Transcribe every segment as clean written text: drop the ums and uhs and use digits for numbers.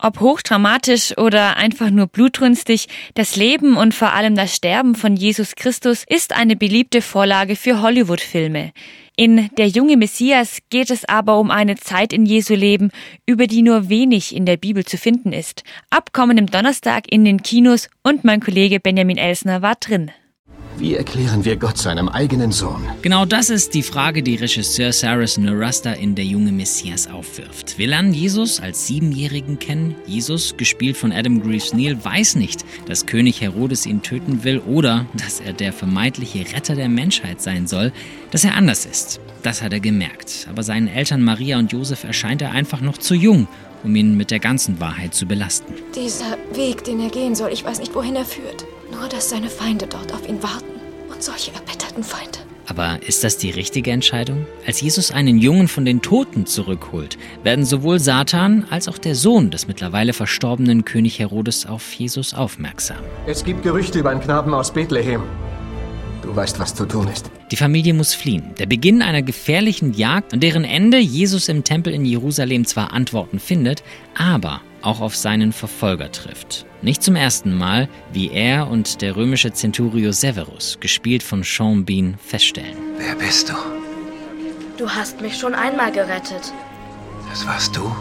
Ob hochdramatisch oder einfach nur blutrünstig, das Leben und vor allem das Sterben von Jesus Christus ist eine beliebte Vorlage für Hollywood-Filme. In Der junge Messias geht es aber um eine Zeit in Jesu Leben, über die nur wenig in der Bibel zu finden ist. Ab kommendem Donnerstag in den Kinos und mein Kollege Benjamin Elsner war drin. Wie erklären wir Gott seinem eigenen Sohn? Genau das ist die Frage, die Regisseur Cyrus Nowrasteh in Der junge Messias aufwirft. Wir lernen Jesus als 7-Jährigen kennen. Jesus, gespielt von Adam Greaves-Neal, weiß nicht, dass König Herodes ihn töten will oder dass er der vermeintliche Retter der Menschheit sein soll, dass er anders ist. Das hat er gemerkt. Aber seinen Eltern Maria und Josef erscheint er einfach noch zu jung, um ihn mit der ganzen Wahrheit zu belasten. Dieser Weg, den er gehen soll, ich weiß nicht, wohin er führt. Nur, dass seine Feinde dort auf ihn warten. Und solche erbitterten Feinde. Aber ist das die richtige Entscheidung? Als Jesus einen Jungen von den Toten zurückholt, werden sowohl Satan als auch der Sohn des mittlerweile verstorbenen König Herodes auf Jesus aufmerksam. Es gibt Gerüchte über einen Knaben aus Bethlehem. Du weißt, was zu tun ist. Die Familie muss fliehen. Der Beginn einer gefährlichen Jagd, an deren Ende Jesus im Tempel in Jerusalem zwar Antworten findet, aber auch auf seinen Verfolger trifft. Nicht zum ersten Mal, wie er und der römische Centurio Severus, gespielt von Sean Bean, feststellen. Wer bist du? Du hast mich schon einmal gerettet. Das warst du?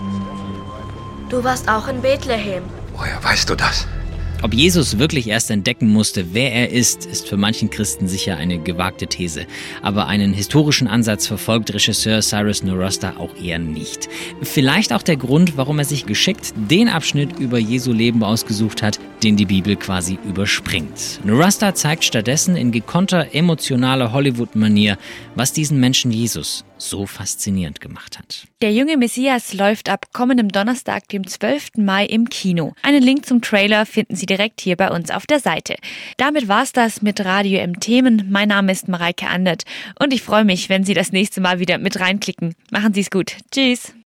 Du warst auch in Bethlehem. Woher weißt du das? Ob Jesus wirklich erst entdecken musste, wer er ist für manchen Christen sicher eine gewagte These. Aber einen historischen Ansatz verfolgt Regisseur Cyrus Nowrasteh auch eher nicht. Vielleicht auch der Grund, warum er sich geschickt den Abschnitt über Jesu Leben ausgesucht hat, den die Bibel quasi überspringt. Nowrasteh zeigt stattdessen in gekonnter, emotionaler Hollywood-Manier, was diesen Menschen Jesus so faszinierend gemacht hat. Der junge Messias läuft ab kommendem Donnerstag, dem 12. Mai im Kino. Einen Link zum Trailer finden Sie direkt hier bei uns auf der Seite. Damit war's das mit Radio M Themen. Mein Name ist Mareike Andert und ich freue mich, wenn Sie das nächste Mal wieder mit reinklicken. Machen Sie es gut. Tschüss.